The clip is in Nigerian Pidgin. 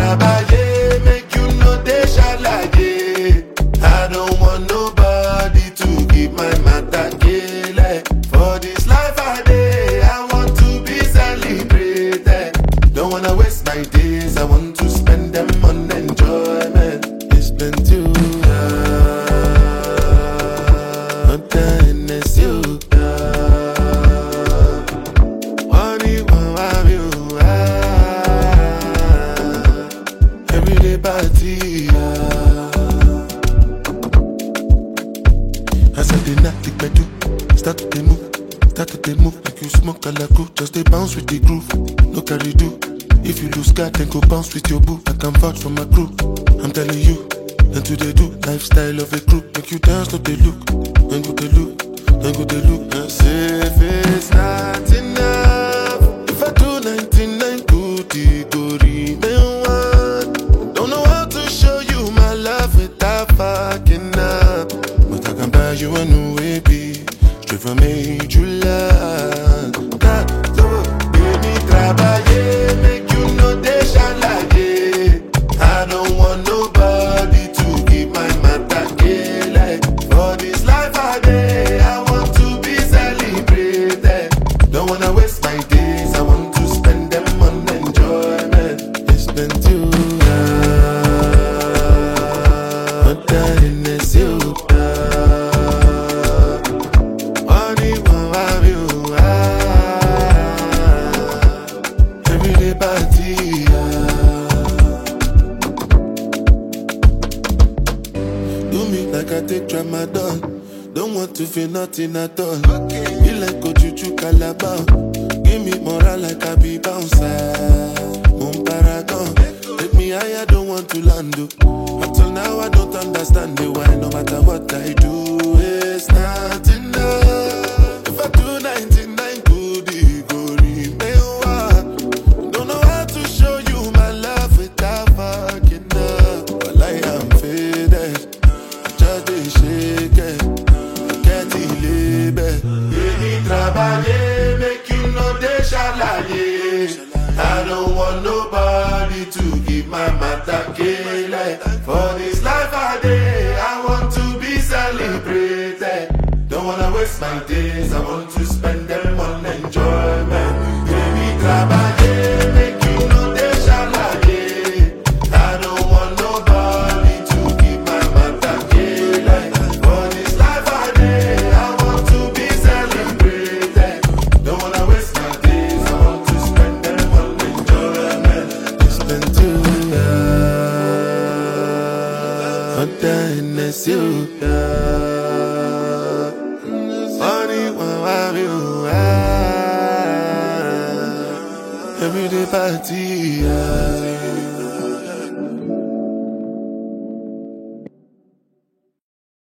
trabaye, make you know they shalaye. I don't want nobody to keep my matter kele. For this life I day, I want to be celebrated. Don't wanna waste my days, I want to spend them on enjoyment. It's been too long, time is you. Everyday party. As I did not think I do. Start to move like you smoke a la cool. Just they bounce with the groove. No carry do. If you lose God, then go bounce with your boo. I can vouch for my crew. I'm telling you, and to they do lifestyle of a crew. Make you dance, no they look. Then go they look. And say if it's not enough, if I do 99 good, it go remain one. Don't know how to show you my love without fucking up, but I can buy you a new baby, straight from July. Baby, trabaye, make you know they shalaye. I don't want nobody to keep my matter kele. For this life I day, I want to be celebrated. Don't wanna waste my days, I want to spend them on enjoyment. It's been too long, but time is you. Everyday party. Do me like I take Tramadol. Don't want to feel nothing at all. Be like Ojuju Calabar. Give me moral like I be bouncer. Paragon. Take me higher, don't want to land. Until now I don't understand the why. No matter what I do, it's not enough. If I do 99 good, it go remain one. Don't know how to show you my love without fucking up. But I am faded, I just dey shake it. Baby, trabaye, make you know they shalaye. I don't want nobody to give my matter kele. For this life I day, I want to be celebrated. Don't wanna waste my days, I want to spend them on enjoyment. Baby, trabaye, make you know they shalaye. I don't want nobody to give my matter kele. For this life I day, I want to be celebrated. Don't wanna waste my days, I want to spend them on enjoyment. It's been too long, but time is you. Everyday party.